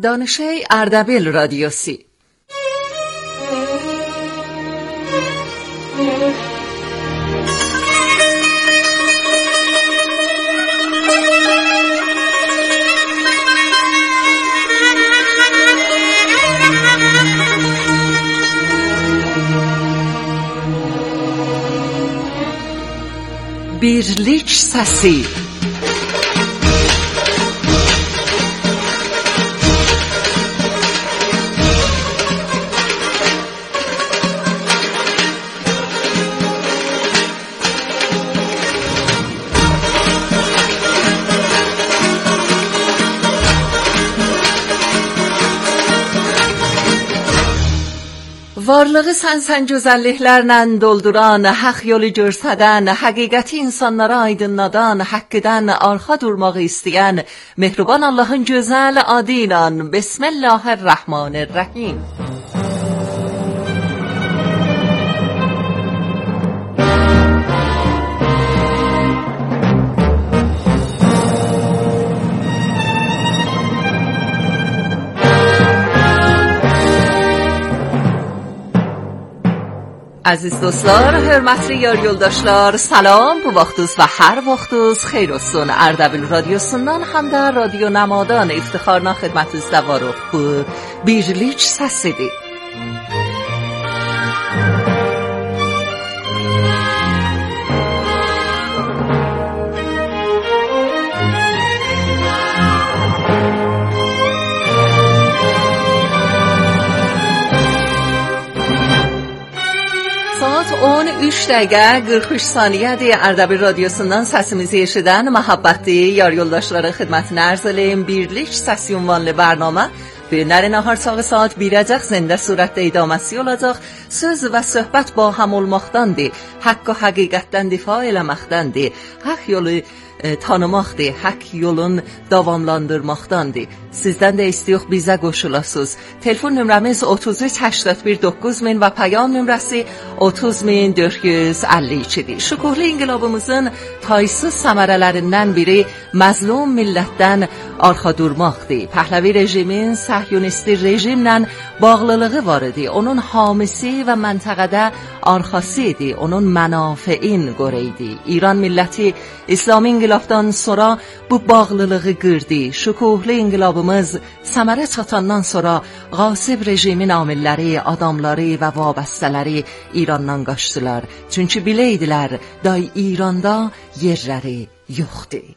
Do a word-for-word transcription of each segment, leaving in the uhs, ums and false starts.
دانشه اردبیل رادیو سی. Birlik səsi. Varlığı sən-sən gözəlliklərlə dolduran, haq yolu göstərən, həqiqəti insanlara aydınladan, haqqıdan arxa durmağı istəyən, mehriban Allahın gözəl adı ilə Bismillahirrahmanirrahim. Aziz dostlar, hörmətli yar yoldaşlar, salam, bu vaxtınız və hər vaxtınız xeyir olsun. Ərdəbil radiosundan həm də radio namadan iftixarla xidmətinizdə varıq. Bu birlik səsidir. on üç dəqiqə qırx üç saniyədir. Ərdəbil radiosundan səsimizi eşidən məhəbbətli yar yoldaşlara xidmətinə ərz eləyim. Birlik səsi ünvanlı bərnamə günlərin nahar sağı saat birəcək zində surətdə idaməsi olacaq. Söz və söhbət ba həm olmaqdandır. Haqq və həqiqətdən difa eləməkdəndir. Haqq yolu e, tanımaqdır. Haqq yolun davamlandırmaqdandır. Sizdən də istiyox bizə qoşulasınız. Telefon nömrəmiz otuz üç səksən bir doqquz min və payam nömrəsi otuz min dörd yüz əlli ikidir. Şükürlü inqilabımızın taysız səmərələrindən biri məzlum millətdən arxa durmaqdır. Pəhləvi rejimin səhyonisti rejimlə bağlılığı var idi. Onun hamisi və məntəqədə arxası idi. Onun mənafein qoreydi. İran milləti İslami inqilabdan sonra bu bağlılığı qırdı. Şükürlü inqilabımız səmərə çatandan sonra qasib rejimin amilləri, adamları və vabəstələri İrandan qaçdılar. Çünki biləydilər, day İranda yerləri yoxdur.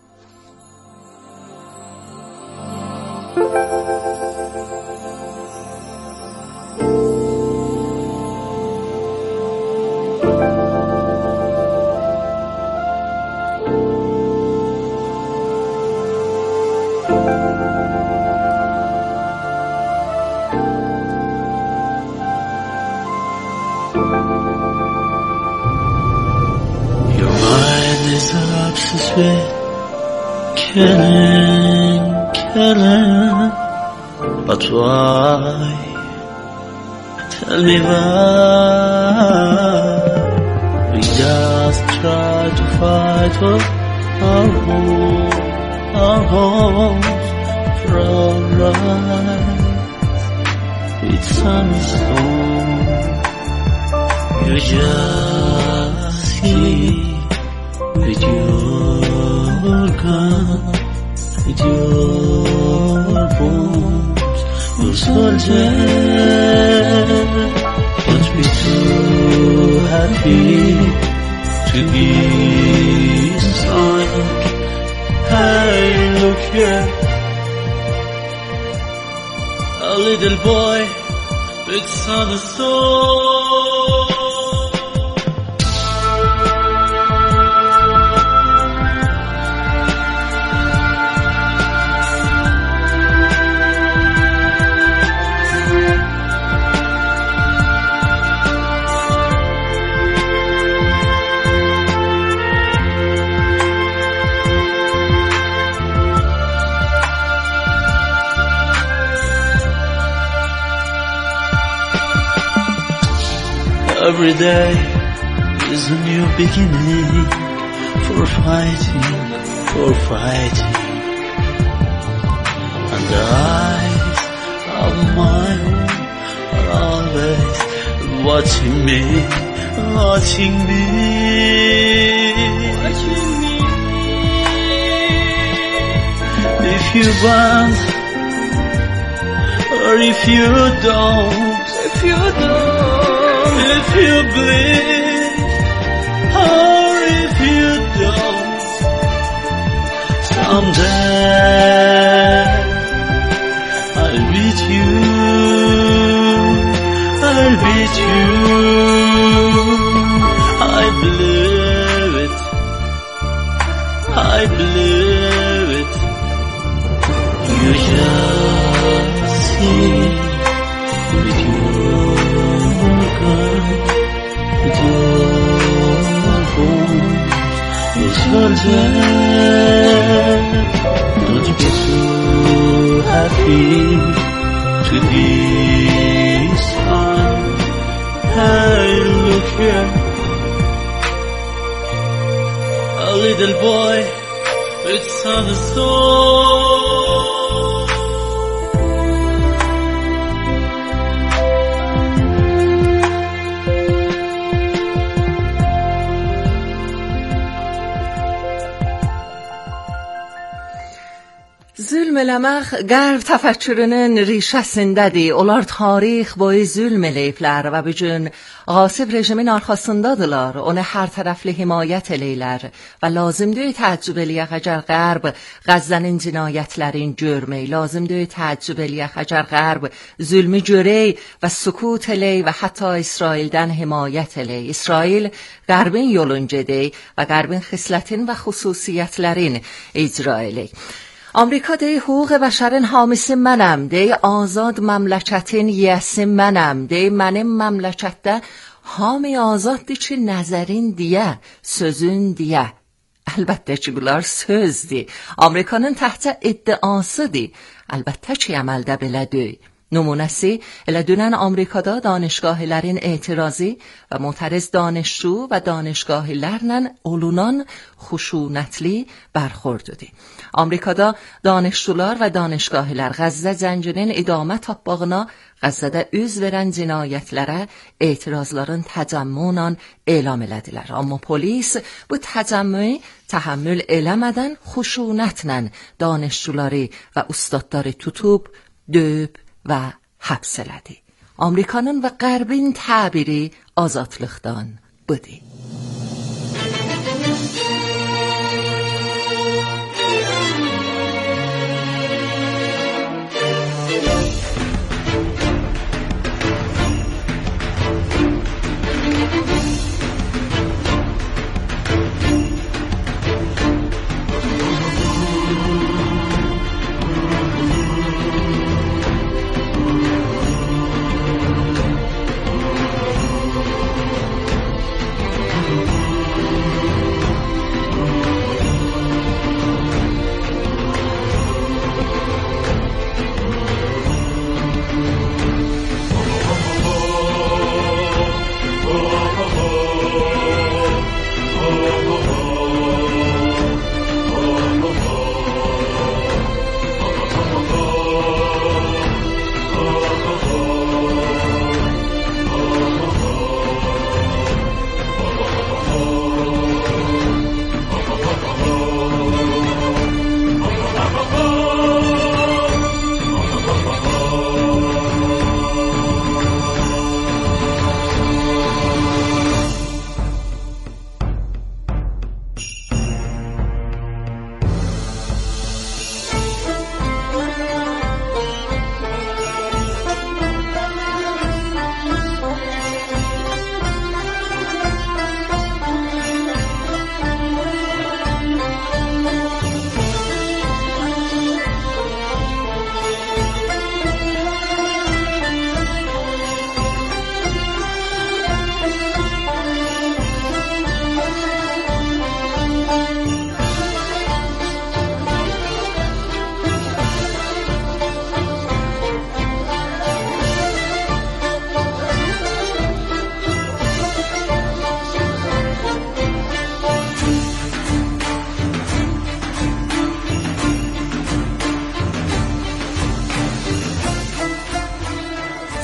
Killing, killing, but why? Tell me why? We just try to fight for our home, our homes, for our rights. With sunstone, you just keep with your gun, with your bones, your soldier. Don't be too happy to be inside. Hey, look here, a little boy with sunstone. Every day is a new beginning for fighting, for fighting. And I of my own are always watching me, watching me, watching me. If you want or if you don't, if you don't, if you bleed or if you don't, someday I'll beat you, I'll beat you. I blew it, I blew it. You just see with your gun, with your phone, it's your death. Don't be so happy to this time. Hey, look here, a little boy with some soul. Zülm eləmək qərb təfəkkürünün rişəsindədir. Onlar tarix boyu zülm eləyiblər və bu gün Qasib rejimin arxasındadılar. Onu hər tərəfli himayət eləyirlər və lazımdır təəccüb eləyək əgər qərb Qəzzənin cinayətlərin görmək, lazımdır təəccüb eləyək əgər qərb zülmü görək və sükut elək və hətta İsraildən himayət elək. İsrail qərbin yolun gedək və qərbin xislətin və xüsusiyyətlərin icra elək. Amerika dey حقوق بشرین حامیسی منم، دی آزاد مملکتین یسی منم، دی mənim məmləkətdə hami azaddır ki nəzərin deyə, sözün deyə. Əlbəttə ki bunlar sözdür. Amerikanın təhtə iddiasıdır. Əlbəttə ki əməldə belə deyil. نمونسی elə dünən Amerikada danışgahların etirazı və معترض دانشجو və danışgahlarla olunan xuşunətli bərxordudur. Amerikada danışçular və danışgahlar Qəzzə zəncirinin idamə tapmağına, Qəzzədə üz verən cinayətlərə etirazların təcəmmülə elam elədilər. Amma polis bu təcəmmü təhəmmül eləmədən xuşunətlə danışçuları və ustadları tutub, döyüb və həbs elədi. Amerikanın və qərbin təbiri azadlıqdan budur.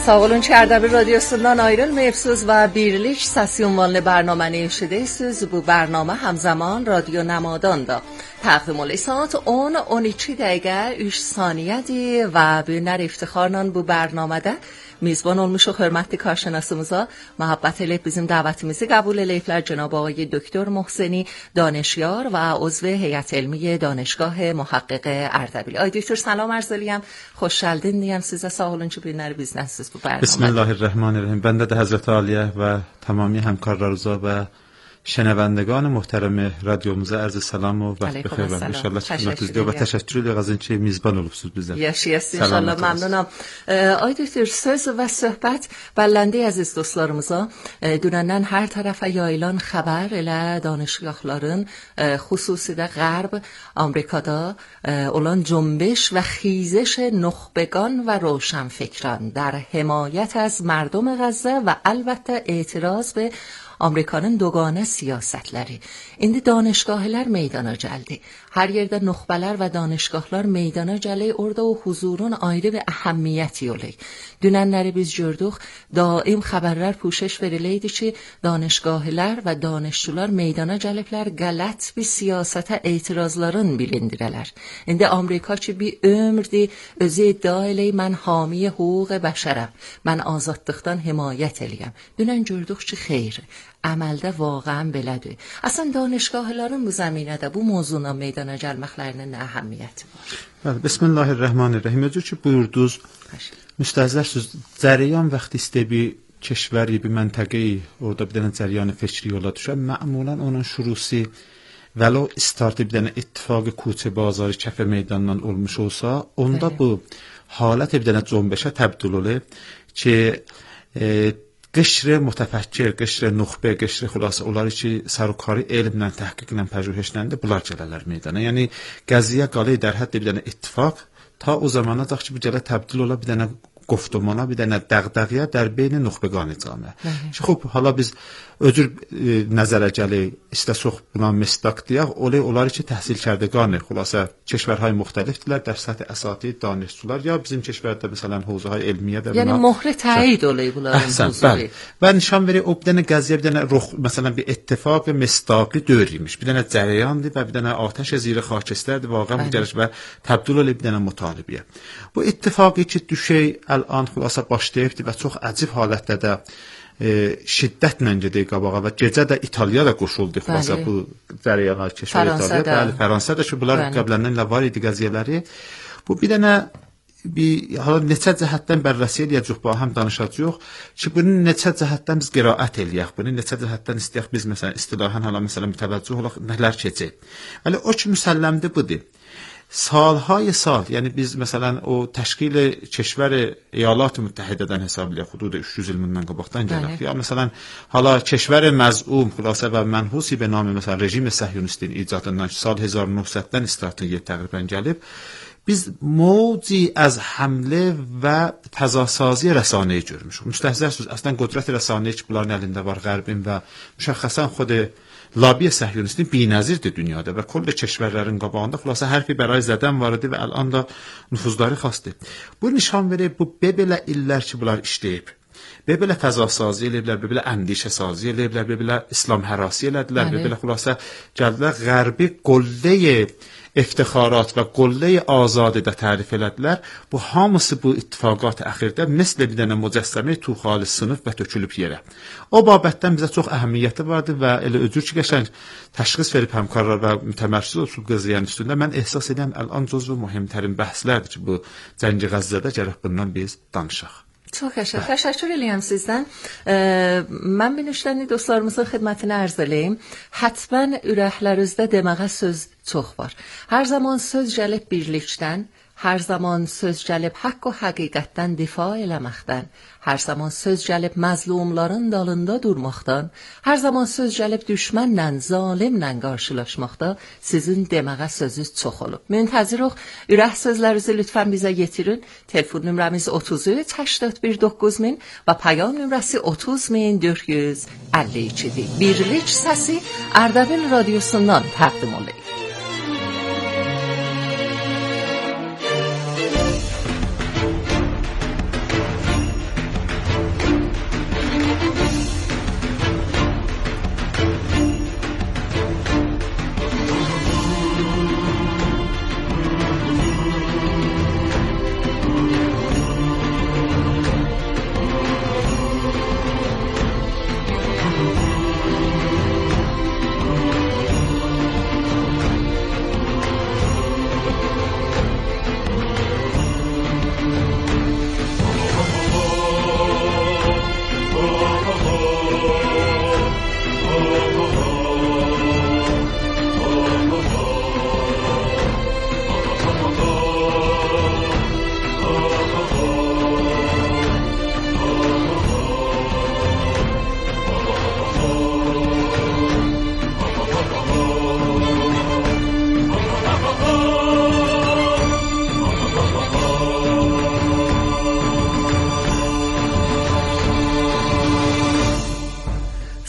Sağolunçu Ərdəbil Radyosu'ndan ayrılmayıpsınız ve birlik səsi ünvanlı برنامه eşidirsiniz. Bu برنامه همزمان رادیو نمادان'da تقدیم oluyor. Saat on on iki dəqiqə üç saniyədir və böyünlər iftixarla bu برنامه'da میزبان olmuş و hörmətli کارشناسımıza محبت eləyib bizim dəvətimizi qəbul eləyiblər. جناب آقای دکتر محسنی دانشیار و عضو هیئت علمی دانشگاه محقق اردبیل. آقای دکتر سلام عرض eləyəm. Xoş gəldin deyəm sizə. Sağ olun ki, günləri bizləsiniz bu برنامه. Bismillahirrahmanirrahim. Bəndə də Həzrət Aliyə və tamami həmkarlarımıza və şənəvəndəgan محترم رادیوموزا عرض سلام و وقت بخیر و انشالله خدمتتون و تشکر ediyoruz از اینکه میزبان olubsunuz bizə. Yaşayasın inşallah, məmnunam. Ay doktor, söz və söhbət bəlləndi əziz dostlarımıza. Dünəndən hər tərəfə yayılan xəbər elə danışgahların xüsusilə Qərb Amerikada olan cنبش و خیزش نخبگان و روشنفکران در حمایت از مردم غزه و البته اعتراض به Amerikanın دوگانه siyasətləri. İndi danışgahlar meydana gəldi. Hər yerdə nuxbələr və danışgahlar meydana gəlir. Orada o huzurun ayrı bir əhəmiyyəti olur. Dünənləri biz gördük. Daim xəbərlər puşeş veriləydi ki, danışgahlar və danışçılar meydana gəliblər, qələt bir siyasətə etirazların bilindirələr. İndi Amerika ki bir ömrdir özü iddia eləyir, mən hami hüquq bəşərəm. Mən azadlıqdan himayət eləyəm. Dünən gördük ki, xeyr. Əməldə vaqəən belədir. Əslən danışgahların bu zəminədə bu mövzuna meydana gəlməklərinin nə əhəmiyyəti var? Bəli, Bismillahirrahmanirrahim. Özü ki buyurdunuz, müstəhzərsiniz, cərəyan vaxtı istəyir bir keşvəri, bir məntəqəyi, orada bir dənə cərəyan fikri yola düşər, mə'mulən onun şurusi vəlo istartı bir dənə ittifaqı kuçe bazarı kəfə meydandan olmuş olsa, onda bu halət bir dənə cنبشə təbdil olur ki, e, قشر متفکر، قشر نخبه، قشر خلاصه اولاری که سرکاری علمlə, təhqiqlə, pəjühəşləndə bunlar gələrlər meydana. Yəni qəziyə qalır در حد bir dənə ittifaq ta o zamana cadək ki, bu gələ təbdil ola bir dənə گفتمانا bir dənə dəğdəğiyə در بین نخبگان cəmiyyət. Xub, hala biz öcür e, nəzərə gəlir, istəsək buna mestaq deyək, olay olar ki, təhsil kərdəganı, xülasə keşvərhay müxtəlifdirlər, در سطح اساتید دانشجوlar ya bizim keşvərdə məsələn hövzəhay elmiyə də yəni möhrə təyid olay bunların huzuru. Və nişan verir o bir dənə qəziyə bir dənə ruh, məsələn bir ittifaq və mestaqi dövr imiş. Bir dənə cərəyandır və bir dənə atəş zirə xakistərdir, vaqəən bu gəlir və təbdil olur bir dənə mütalibəyə. Bu ittifaqı ki, düşey الان xülasə başlayıbdı və çox əcib halətdə də e, şiddətlə gedir qabağa və gecə də İtaliya da qoşuldu xülasə bu cərəyana keşvər İtaliya. Bəli, Fransa da ki, bunlar qəbləndən ilə var idi qəziyyələri. Bu bir dənə bir hala neçə cəhətdən bərrəsi eləyəcək, bu həm danışacağıq ki, bunu neçə cəhətdən biz qiraət eləyək, bunu neçə cəhətdən istəyək biz məsələn istilahan hala məsələn mütəvəccüh olaq nələr keçir. Bəli, o ki müsəlləmdir budur. Salhay sal, yəni biz məsələn o təşkil keşvər Eyalət Müttəhidədən hesablayaq, hudud üç yüz il mündən qabaqdan gəlir. Ya məsələn hala keşvər məz'um xülasə və mənhusi be namı məsələn rejim səhyunistin icadından ki, sal هزار و نهصد strategiya təqribən gəlib. Biz موجی از حمله və təzasazı rəsanəyi görmüşük. Müstəhzərsiniz, əslən qudrət rəsanəyi ki, bunların əlində var Qərbin və müşəxxəsən xud Labiyə səhyunistin binəzirdir dünyada və kollə keşvərlərin qabağında xülasə hərfi bəray zədən var idi və ələn də nüfuzları xasdır. Bu nişan verir, bu bebelə illər ki, bunlar işləyib. Bebelə təzasazı eləyiblər, bebelə əndişə sazı eləyiblər, bebelə İslam hərası elədilər, bebelə xülasə gəldilər Qərbi qolləyə افتخارات və qolləyə azadə tərif elədilər. Bu hamısı bu ittifaqat əxirdə məsələ bir dənə mücəssəmə tuxalı sınıf və tökülüb yerə. O babətdən bizə çox əhəmiyyəti vardı və elə öcür ki, qəşəng təşxis verib həmkarlar və mütəmərkəz olsun qızıyan üstündə mən ehsas edirəm ələn cüzü mühimtərin bəhslərdir ki, bu Cəngi Qəzzədə gərək bundan biz danışaq. Çox qəşəng. Təşəkkür edirəm sizdən. E, mən binişləni dostlarımızın xidmətinə ərz eləyim. Hətmən ürəklərinizdə deməyə söz çox var. Hər zaman söz gəlib birlikdən, hər zaman söz gəlib haqq və həqiqətdən difa eləməkdən, hər zaman söz gəlib məzlumların dalında durmaqdan, hər zaman söz gəlib düşmənlə, zalimlə qarşılaşmaqda sizin deməyə sözünüz çox olub. Müntəziruq, ürək sözlərinizi lütfən bizə yetirin. Telefon nömrəmiz otuz üç هشتاد و dokuz min və payam nömrəsi otuz min dörd yüz əlli ikidir. Birlik səsi Ərdəbil Radyosu'ndan təqdim olunur.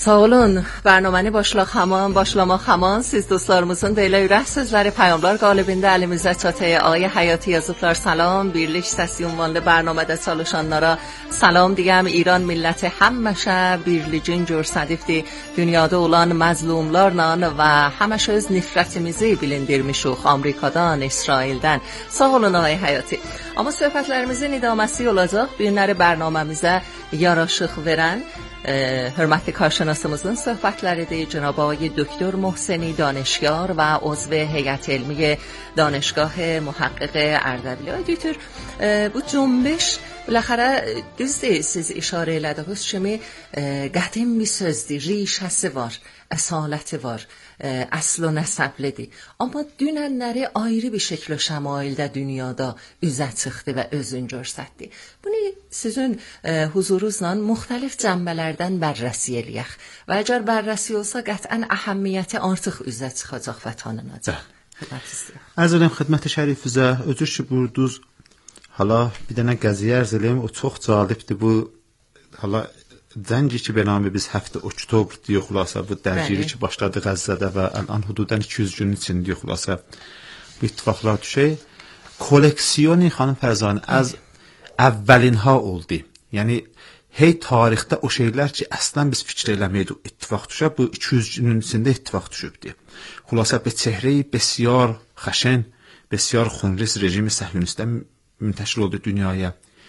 Sağ olun. Bərnaməni başlaq haman, başlamaq haman siz dostlarımızın da elə ürək sözləri Peyğəmbər qalibində əlimizə çataya Ağay Həyati yazıblar. Salam, birlik səsi ünvanlı bərnamədə çalışanlara salam deyəm. İran milləti həmişə birliyin göstəribdi. Dünyada olan məzlumlarla və həmişə öz nifrətimizi bilindirmişik Amerikadan, İsraildən. Sağ olun Ağay Həyati. Amma söhbətlərimizin idaməsi olacaq. Bir nəri bərnaməmizə yaraşıq verən E, hörmətli karşınasımızın söhbətləridir. Cənab Ağay Dکتر محسنی دانشیار و عضو هیئت علمی دانشگاه محقق اردبیل. آقای دکتر bu cümbüş بالاخره düzdür, siz işarə elədiniz kimi qədim bir sözdür, rişəsi var, əsaləti var, əsl-i nəsəblidir. Amma dünənləri ayrı bir şəklə şəmaildə dünyada üzə çıxdı və özün göstərdi. Bunu sizin huzurunuzla müxtəlif cəmbələrdən bərrəsi eləyək və əgər bərrəsi olsa qətən əhəmiyyəti artıq üzə çıxacaq və tanınacaq. Arz edirəm xidmət şərifizə, özür ki burduz. Hala bir dənə qəziyə arz eləyim, o çox cəlibdir bu. Hala zəngi ki به نام biz هفت اکتبر دیو خلاصه bu dərgiri ki başladı Qəzzədə və ələn hududan iki yüz günün içində دیو خلاصه bu ittifaqlar düşey. Koleksiyonu xanım Fərzani az əvvəlinha oldu. Yəni hey tarixdə o şeylər ki əslən biz fikir eləməydik ittifaq düşə bu iki yüz günün içində ittifaq düşübdü. Xülasə به çehre-i بسیار خشن بسیار خونریز rejimi səhyonistdən منتشر oldu dünyaya.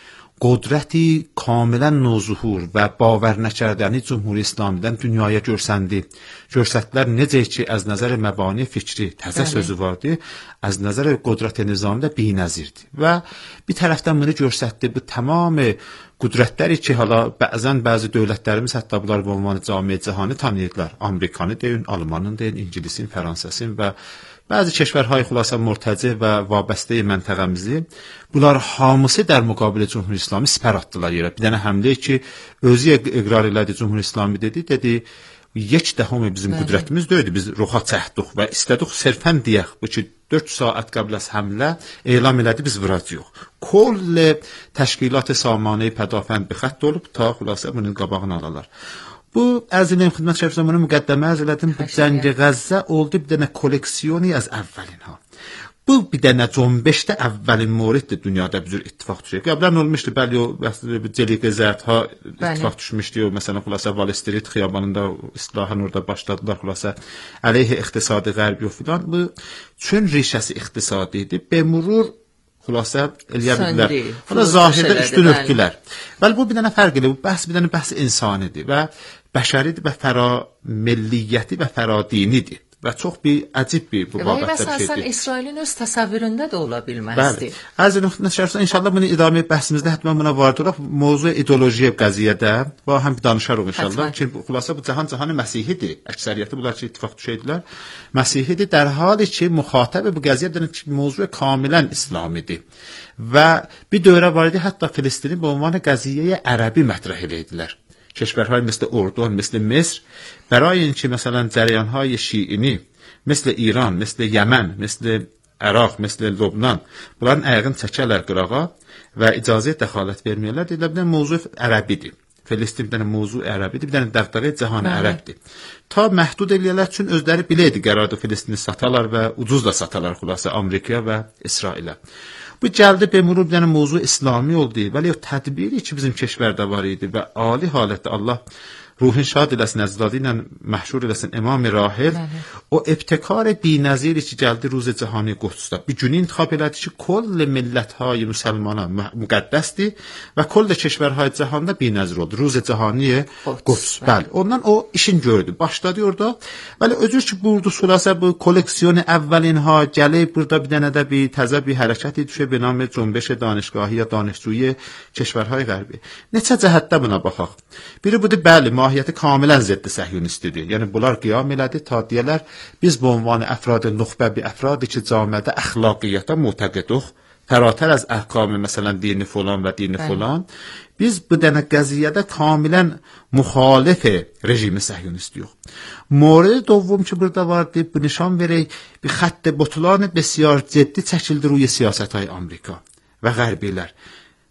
Qudrəti kamilən nozuhur və baver nəkərdəni Cumhuri İslamidən dünyaya görsəndi. Görsətlər necə ki, az nəzər məbani fikri, təzə sözü vardı, az nəzər qudrət nizamı da binəzirdi. Və bir tərəfdən bunu görsətdi, bu tamamı qudrətləri ki, hala bəzən bəzi dövlətlərimiz hətta bunlar bu ünvanı cami cəhanı tanıyırlar. Amerikanı deyin, Almanın deyin, İngilisin, Fransızın və bəzi keşvərhay xülasə mürtəci və vabəstə məntəqəmizi bunlar hamısı در مقابل Cumhur İslami sipər atdılar yerə. Bir dənə həmlə ki, özü iqrar elədi Cumhur İslami dedi, dedi, یک دهم bizim qudrətimiz deyildi. Biz ruha çəkdik və istədik sərfən deyək bu ki dörd saat qəbl az həmlə elan elədi biz vuracağıq. Kol təşkilat samanə pədafənd bi xətt olub ta xülasə bunun qabağını alalar. Bu əziləm xidmət şəriflərinə müqəddəmə arz elədim. Bu Cəng Qəzzə oldu bir dənə koleksiyonu az əvvəlinha. Bu bir dənə cümbüşdə əvvəlin moriddir dünyada bir ittifaq düşür. Qəblən olmuşdu, bəli o Cəliqə Zərtha ittifaq düşmüşdü. O məsələn xülasə Wall Street xiyabanında islahan orada başladılar xülasə əleyhə iqtisadi qərbi filan. Bu çün rişəsi iqtisadi idi. Bemurur xülasə eləyə bildilər. Ona zahirdə üstün örtdülər. Bəli bu bir dənə fərq elə. Bu bəhs bir dənə bəhs insanidir və bəşəridir və fəra milliyyəti və fəra dinidir. Və çox bir əcib bir bu babətdə bir şeydir. Və əsasən İsrailin öz təsəvvüründə də ola bilməzdir. Bəli. Əziz xidmət şəriflərinə inşallah bunu idamə bəhsimizdə həttəmən buna vardırıq. Mövzu ideolojiya qəziyyədə və həm danışarıq inşallah ki, xülasə bu cahan cahanı Məsihidir. Əksəriyyəti bunlar ki ittifaq düşəydilər. Məsihidir در حالی ki müxatəb bu qəziyyədən mövzu kamilən İslamidir. Və bir dövrə var idi hətta Filistini bu ünvanı qəziyyəyə ərəbi mətrah edirdilər. کشورهای مثل اردن مثل مصر برای اینکه مثلا جریانهای شیعی مثل ایران مثل یمن مثل عراق مثل لبنان bunların ayağını çəkərlər qırağa və icazə dəxalət verməyərlər. Deyirlər bir dənə mövzu ərəbidir. Filistin bir dənə mövzu ərəbidir, bir dənə dəğdəğə cahanı ərəbdir. Ta məhdud eləyərlər üçün özləri biləydi qərarda Filistini satalar və ucuz da satalar xülasə Amerikaya və İsrailə. Bu gəldi bemurub bir dənə mövzu İslami oldu. Vəli o tədbiri ki bizim keşvərdə var idi və ali halətdə Allah ruhun şad eləsin, əzdadı ilə məhşur eləsin İmam-ı Rahil. O ابتکار بی‌نظیری ki gəldi Ruz-i Cahani Qudusda. Bir günü intikhab elədi ki, kol milləthay müsəlmana müqəddəsdir və kol keşvərhay cahanda بی‌نظیر oldu. Ruz-i Cahani Qudus. Bəli, ondan o işin gördü. Başladı orada. Vəli özür ki, burada xülasə bu koleksiyonu əvvəlinha gəlib burada bir dənə də bir təzə bir hərəkəti düşə به نام جنبش دانشگاهی یا دانشجویی کشورهای غربی. Neçə cəhətdə buna baxaq. Biri budur, bəli, mahiyyəti kamilən ziddi səhyonistidir. Yəni bunlar qiyam elədi ta deyirlər biz bu ünvanı əfrad nuxbə bir əfradı ki camiədə əxlaqiyyata mütəqiduq. Fəratər az əhkamı məsələn dini falan və dini falan. Biz bu dənə qəziyyədə kamilən müxalif rejimi səhyonistiyik. Mورد دوم ki burada vardı, bu nişan verək bir xətt butlan بسیار ciddi çəkildi ruy siyasətay Amerika və qərbilər.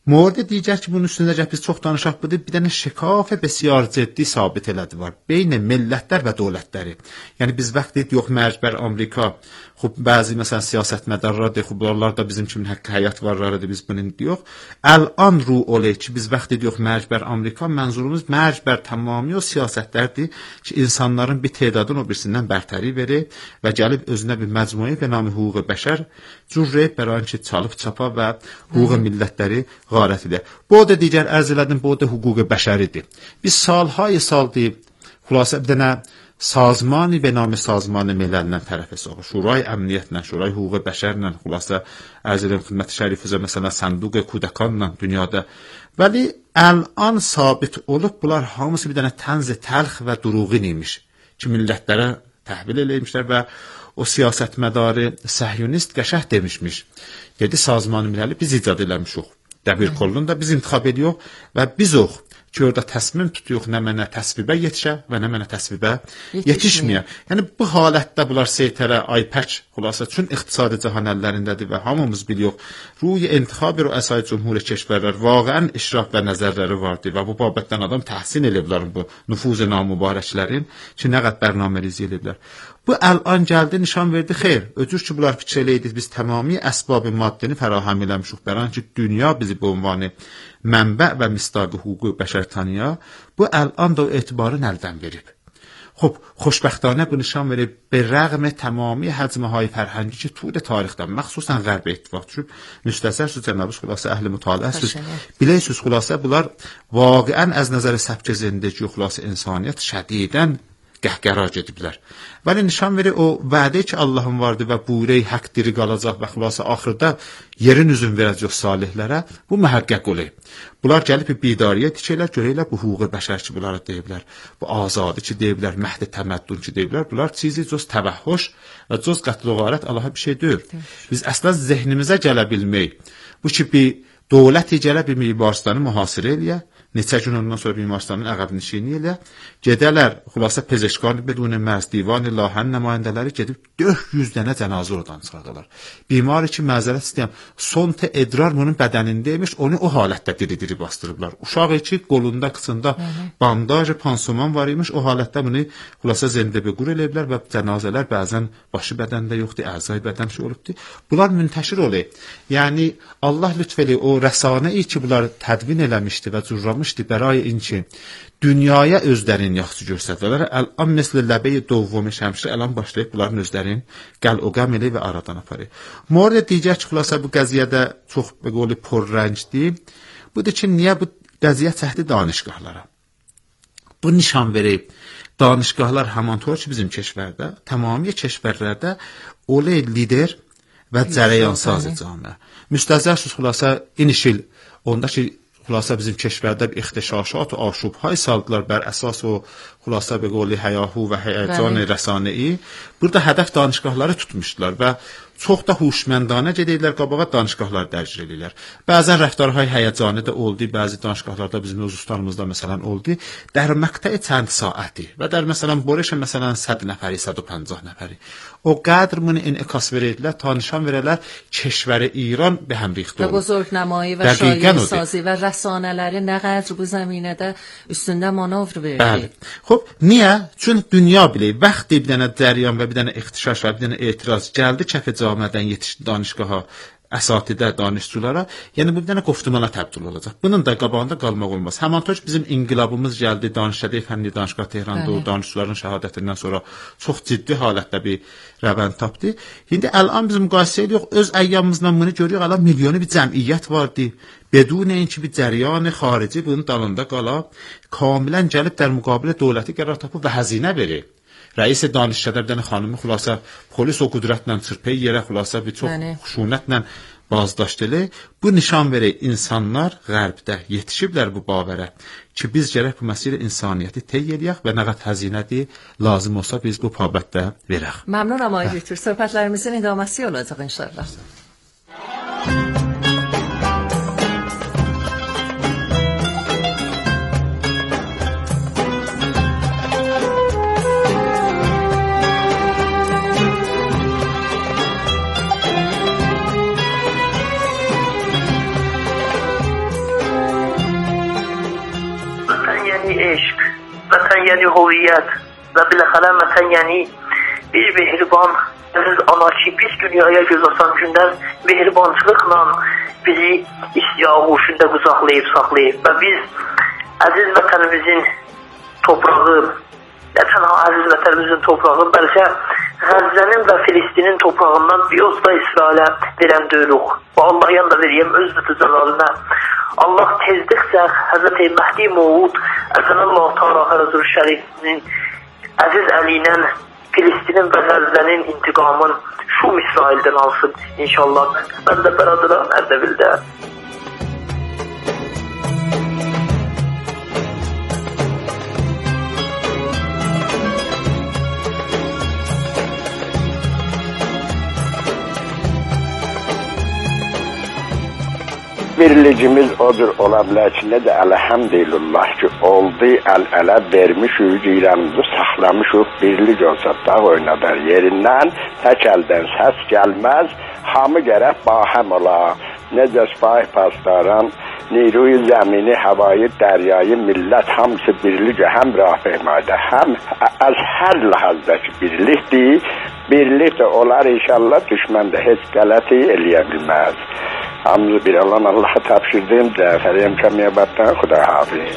مورد دیگر که bunun üstündə gəl biz çox danışaq budur, bir dənə şəkaf bəsiyar ciddi sabit elədi var. Beyn millətlər və dövlətləri. Yəni biz vaxt dedik yox məcbər Amerika, xub bəzi məsələn siyasətmədarlar deyir, xub bunlar da bizim kimi haqqı həyat varları biz bunun yox. Əlan ru olay ki biz vaxt dedik yox məcbər Amerika, mənzurumuz məcbər tamamilə o siyasətlərdir ki insanların bir tədadını o birisindən bərtəri verir və gəlib özünə bir məcmuə və namı hüquq bəşər cürrət bəran ki çalıb çapa və hüquq millətləri غارت ده. بود دیگر ارز لدن بود حقوق بشری ده. بی سالهای سال دی خلاصه بدن سازمانی به نام سازمان ملل طرف ساق شورای امنیت نه شورای حقوق بشر نه خلاصه ارز لدن خدمت شریف مثلا صندوق کودکان نه دنیادا ولی الان ثابت olup bunlar hamısı bir dənə tənz təlx və duruğin imiş ki millətlərə təhvil eləymişlər və o siyasətmədarı səhyonist qəşəh demişmiş. Dedi sazman milləli biz icad eləmişik. Dəbir kollunu da biz intixab ediyoruz və biz ox ki orada təsmim tutuyoruz nə mənə təsvibə yetişə və nə mənə təsvibə yetişməyə. Yəni bu halətdə bunlar seytərə, aypək xülasə üçün iqtisadi cahan əllərindədir və hamımız biliyoruz. Ruy intixab və əsay cümhur keşvərlər vaqəən işraf və nəzərləri vardır və bu babətdən adam təhsin eləyiblər bu nüfuz namübarəklərin ki nə qədər bərnamərizi eləyiblər. Bu الان gəldi nişan verdi xeyr. Öcür ki bunlar fikir eləydik biz tamamilə əsbab maddəni fərahəm eləmişik. Bəran ki dünya bizi bu ünvanı mənbə və misdaqı hüquq bəşər tanıya bu الان da etibarın əldən verib. خب خوشبختانه bu nişan verib به رغم تمامی حجمهای فرهنگی که طول tarixdən məxsusən Qərb ittifaq düşüb müstəsər cənabı xülasə əhli mütaliəsiz bilirsiniz xülasə bunlar vaqiən az nəzər səbk zindəki xülasə insaniyyət şədidən qəhqəra gediblər. Vəli nişan verir o vədə ki Allahın vardı və buyruq haqq diri qalacaq və xülasə axırda yerin üzün verəcək salihlərə bu mühəqqəq olur. Bunlar gəlib bir bidariyyət tikirlər, görürlər bu hüquq bəşər ki bunlara deyiblər. Bu azadi ki deyiblər, məhd təməddün ki deyiblər. Bunlar çizi cüz təvəhhüş və cüz qətlğarət Allaha bir şey deyil. Biz əslən zehnimizə gələ bilmək. Bu ki bir dövləti gələ bir Bimarstanı mühasirə eləyə neçə gün ondan sonra Bimarstanın əqəb nişini ilə gedələr, xülasə pezeşkan bedun mərz divan lahən nümayəndələri gedib dörd yüz dənə cənazə oradan çıxardılar. Bimar ki məzərət istəyəm, son te edrar bunun bədənindəymiş, onu o halətdə diri-diri bastırıblar. Uşaq ki qolunda, qıçında bandaj, pansuman var imiş, o halətdə bunu xülasə zəndə qur eləyiblər və cənazələr bəzən başı bədəndə yoxdur, əzay bədən şey olubdur. Bunlar müntəşir olur. Yəni Allah lütf elə o rəsanəyi ki bunlar tədvin eləmişdi və cürramışdı برای اینکه dünyaya özlərini yaxşı göstərdilər. Əlan məsələ ləbəyi dovvumi şəmşir əlan başlayıb bunların özlərini qəl o qəm elə və aradan aparır. Mورد digər xülasə bu qəziyyədə çox bəqoli porrəngdir. Budur ki, niyə bu qəziyyə çəkdi danışqahlara? Bu nişan verib danışqahlar həmantor ki bizim keşvərdə, tamamilə keşvərlərdə olay lider və cərəyansaz cəmiyyət. Müstəzərsiz xülasə inişil onda ki خلاصه bizim keşvərdə ixtişaşat و آشوب‌های saldılar bər əsas o xülasə be qoli həyahu və həyəcan rəsanəyi. Burada hədəf danışqahları tutmuşdular və çox da huşməndanə gedirlər qabağa danışqahlar dərc edirlər. Bəzən rəftarهای həyəcanı da oldu, bəzi danışqahlarda bizim özüstlarımızda məsələn oldu. Dar məqtəi çənd saati və dar məsələn borişə məsələn صد nəfəri, صد و پنجاه nəfəri. O qədr bunu inəkas verirlər, tanışan verərlər keşvəri İran به هم ریخته. و بزرگنمایی و شایعه سازی و رسانه‌ləri nə qədər bu zəminədə üstündə manovr verir. خب niyə? Çünki dünya bilir, vaxt bir dənə cəryan və bir dənə ixtişaş və bir dənə etiraz gəldi kəf cəmiyyədən yetişdi danışqaha, əsatidə danışçılara, yəni bu bir dənə qoftumana təbdil olacaq. Bunun da qabağında qalmaq olmaz. Həmantoç bizim inqilabımız gəldi, danışədə fənni danışqah Tehran'da o danışçıların şəhadətindən sonra çox ciddi halətdə bir rəvənd tapdı. İndi əlan biz müqayisə edirik, öz əyyamımızla bunu görürük, əlan milyonu bir cəmiyyət vardı. بدون اینکه bir cəryan xarici bunun dalında qala, kamilən gəlib در مقابل dövləti qərar tapıb və həzinə verir. Rəis danışçıda bir dənə xanımı xülasə polis o qüdrətlə çırpıyı yerə xülasə bir çox xuşunətlə bazdaşdılı. Bu nişan verir insanlar qərbdə yetişiblər bu bavərə ki biz gərək bu məsələ insaniyyəti tey eləyək və nə qədər həzinədir lazım olsa biz bu babətdə verək. Məmnunam Ay Doktor. Söhbətlərimizin idaməsi olacaq inşallah. یعنی هویت و بالاخره وطن یعنی bir mehriban, siz ana ki biz dünyaya göz atan gündən mehribançılıqla bizi isti ağuşunda qucaqlayıb saxlayıb və biz əziz vətənimizin toprağı, nə tənha əziz vətənimizin toprağı, bəlkə Qəzzənin və Filistinin toprağından bir yozda İsrailə verən döyürük. Və Allah yanında veriyəm öz neticalarına. Allah tezlikcə Həzrəti Məhdi Mevud Əzənəllahu Teala Həzrətü Şərifinin əziz əli ilə Filistinin və Qəzzənin intiqamın Şum İsraildən alsın inşallah. Mən də beradıram Ərdəbildə. Birlicimiz odur, ola bilər ki, nə də əlhəmdülillah ki, oldu, əl-ələ vermişik, İranımızı saxlamışıq, birlik olsa dağ oynadar yerindən, tək əldən səs gəlməz, hamı gərək bahəm ola, necə sipah pasdaran, نیروی زمینی هوایی دریایی ملت hamısı birlikə həmrəh verməkdə, həm az hər ləhəzdəki birlikdir, birlik də olar inşallah, düşmən də heç qələti eləyə bilməz. Hamımızı bir olan Allah'a tapşırdım, Cəfəri Əmkəmiyyəbətdən Xuda hafiz.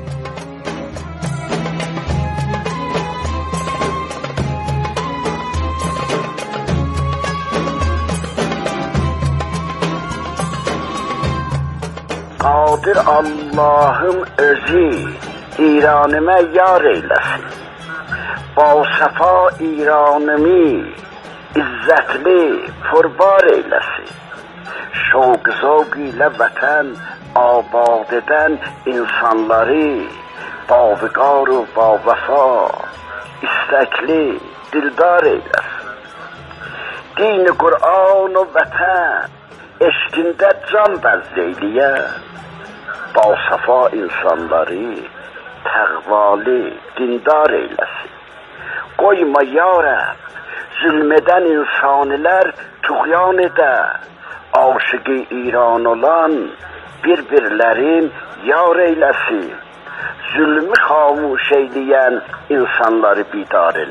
Qadir Allah'ın özü İranıma yar eylesin. Ba səfa İranımı izzətli fırbar eylesin. Şevk zevk ile vətən abad eden insanları baviqar و با وفا istekli dildar eylesin. Din Kur'an و vətən eşkində can bəzleyliyə ba səfa insanları təqvalı dindar eylesin. Qoyma ya Rəbb zulmeden insanlar tuğyan ede. Aşığı İran olan birbirlerin yar eylesin. Zulmü xamuş eyleyen insanları bidar eylesin.